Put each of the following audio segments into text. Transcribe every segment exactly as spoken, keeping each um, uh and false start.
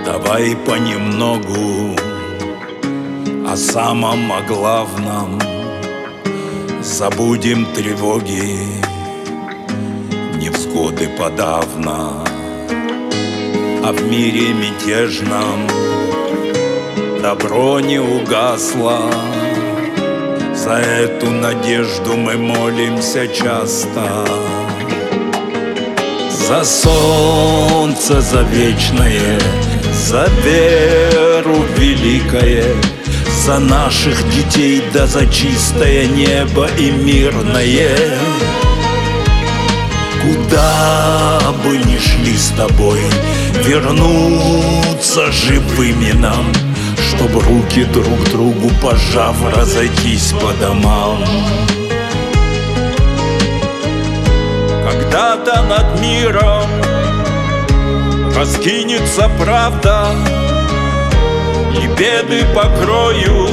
Давай понемногу о самом о главном. Забудем тревоги, невзгоды подавно. А в мире мятежном добро не угасло. За эту надежду мы молимся часто. За солнце, за вечное, за веру великое, за наших детей, да за чистое небо и мирное. Куда бы ни шли с тобой, вернуться живыми нам, чтоб руки друг другу пожав разойтись по домам. Когда-то над миром раскинется правда, и беды покроют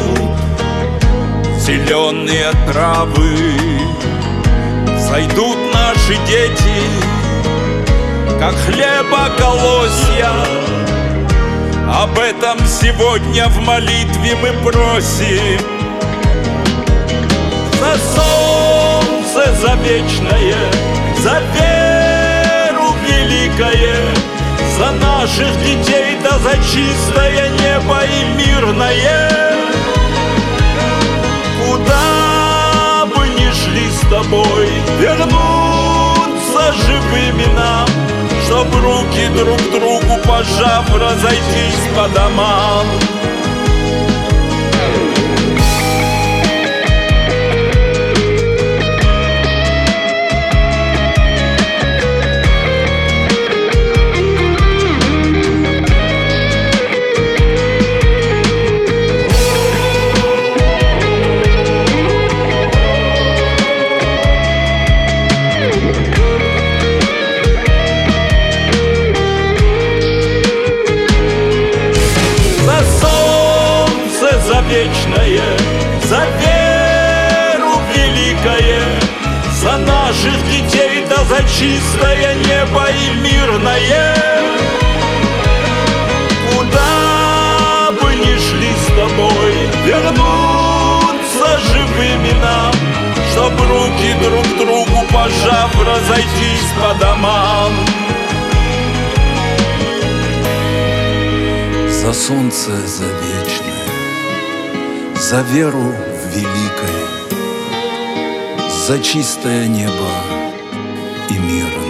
зеленые травы. Зайдут наши дети, как хлеба колосья. Об этом сегодня в молитве мы просим. За солнце, за вечное, за веру великое, за наших детей, да за чистое небо и мирное. Куда бы ни шли с тобой, вернуться живыми нам, чтоб руки друг другу пожав разойтись по домам. За вечное, за веру великое, за наших детей, да за чистое небо и мирное. Куда бы ни шли с тобой, вернуться живыми нам, чтоб руки друг другу пожав разойтись по домам. За солнце, за вечное, за веру великое, за чистое небо и мир.